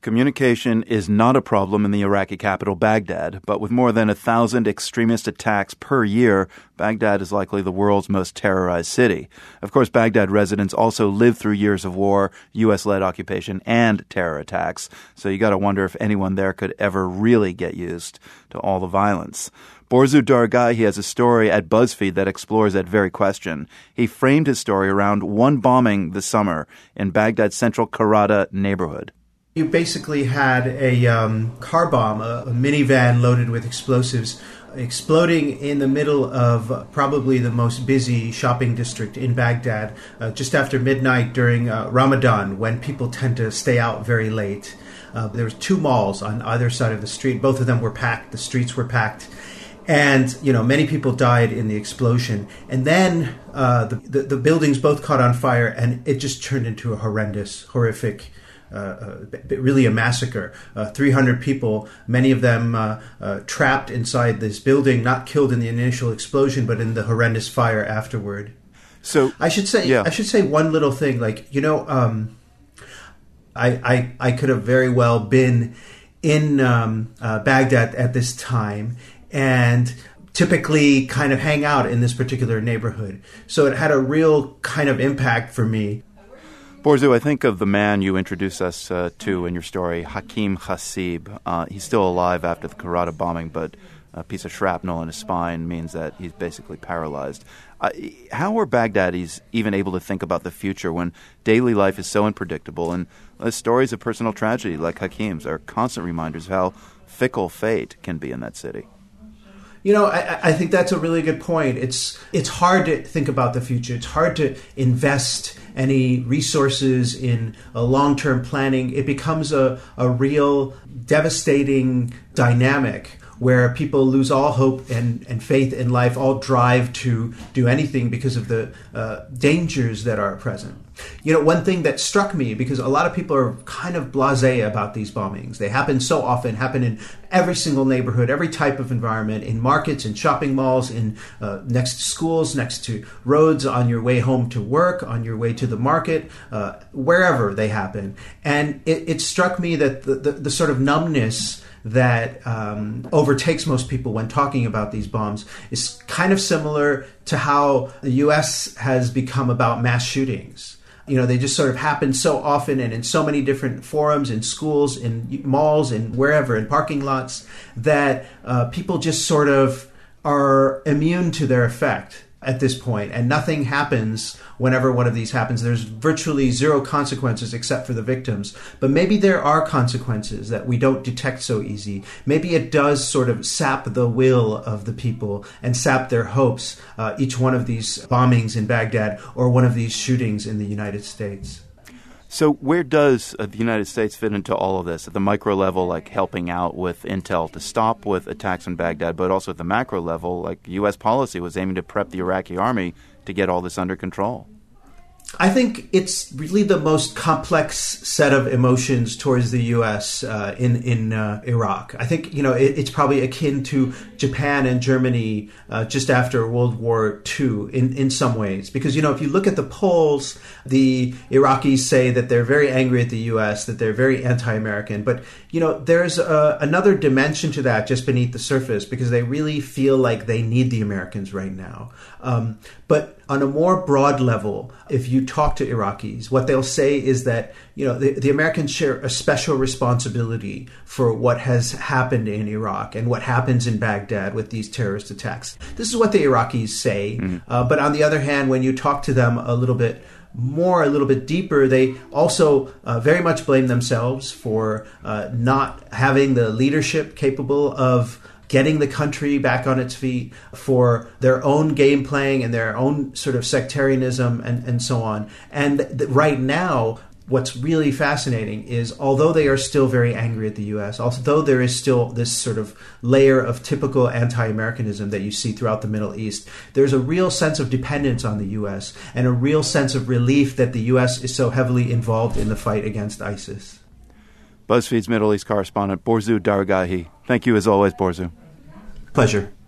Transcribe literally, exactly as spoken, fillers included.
Communication is not a problem in the Iraqi capital, Baghdad, but with more than a thousand extremist attacks per year, Baghdad is likely the world's most terrorized city. Of course, Baghdad residents also lived through years of war, U S-led occupation, and terror attacks, so you got to wonder if anyone there could ever really get used to all the violence. Borzu Dargahi has a story at BuzzFeed that explores that very question. He framed his story around one bombing this summer in Baghdad's central Karada neighborhood. You basically had a um, car bomb, a, a minivan loaded with explosives, exploding in the middle of probably the most busy shopping district in Baghdad, uh, just after midnight during uh, Ramadan, when people tend to stay out very late. Uh, there were two malls on either side of the street. Both of them were packed. The streets were packed. And, you know, many people died in the explosion. And then uh, the, the, the buildings both caught on fire, and it just turned into a horrendous, horrific Uh, uh, really a massacre. Uh, three hundred people, many of them uh, uh, trapped inside this building, not killed in the initial explosion, but in the horrendous fire afterward. So I should say, yeah. I should say one little thing. Like, you know, um, I, I I could have very well been in um, uh, Baghdad at this time, and typically kind of hang out in this particular neighborhood. So it had a real kind of impact for me. Borzu, I think of the man you introduced us uh, to in your story, Hakim Hassib. Uh, he's still alive after the Karada bombing, but a piece of shrapnel in his spine means that he's basically paralyzed. Uh, how are Baghdadis even able to think about the future when daily life is so unpredictable, and uh, stories of personal tragedy like Hakim's are constant reminders of how fickle fate can be in that city? You know, I, I think that's a really good point. It's it's hard to think about the future. It's hard to invest any resources in a long-term planning. It becomes a, a real devastating dynamic where people lose all hope and, and faith in life, all drive to do anything because of the uh, dangers that are present. You know, one thing that struck me, because a lot of people are kind of blasé about these bombings. They happen so often, happen in every single neighborhood, every type of environment, in markets, in shopping malls, in uh, next to schools, next to roads, on your way home to work, on your way to the market, uh, wherever they happen. And it, it struck me that the, the, the sort of numbness that um, overtakes most people when talking about these bombs is kind of similar to how the U S has become about mass shootings. You know, they just sort of happen so often and in so many different forums, in schools, in malls, and wherever, in parking lots, that uh, people just sort of are immune to their effect at this point, and nothing happens whenever one of these happens. There's virtually zero consequences except for the victims. But maybe there are consequences that we don't detect so easy. Maybe it does sort of sap the will of the people and sap their hopes, uh, each one of these bombings in Baghdad or one of these shootings in the United States. So where does uh, the United States fit into all of this? At the micro level, like helping out with intel to stop with attacks in Baghdad, but also at the macro level, like U S policy was aiming to prep the Iraqi army to get all this under control. I think it's really the most complex set of emotions towards the U S uh, in in uh, Iraq. I think, you know, it, it's probably akin to Japan and Germany uh, just after World War Two in, in some ways. Because, you know, if you look at the polls, the Iraqis say that they're very angry at the U S, that they're very anti-American. But, you know, there's uh, another dimension to that just beneath the surface, because they really feel like they need the Americans right now. Um, but on a more broad level, if you talk to Iraqis, what they'll say is that, you know, the, the Americans share a special responsibility for what has happened in Iraq and what happens in Baghdad with these terrorist attacks. This is what the Iraqis say. Mm-hmm. Uh, but on the other hand, when you talk to them a little bit more, a little bit deeper, they also uh, very much blame themselves for uh, not having the leadership capable of getting the country back on its feet, for their own game playing and their own sort of sectarianism and, and so on. And th- right now, what's really fascinating is, although they are still very angry at the U S, although there is still this sort of layer of typical anti-Americanism that you see throughout the Middle East, there's a real sense of dependence on the U S and a real sense of relief that the U S is so heavily involved in the fight against ISIS. BuzzFeed's Middle East correspondent Borzu Dargahi. Thank you as always, Borzu. Pleasure.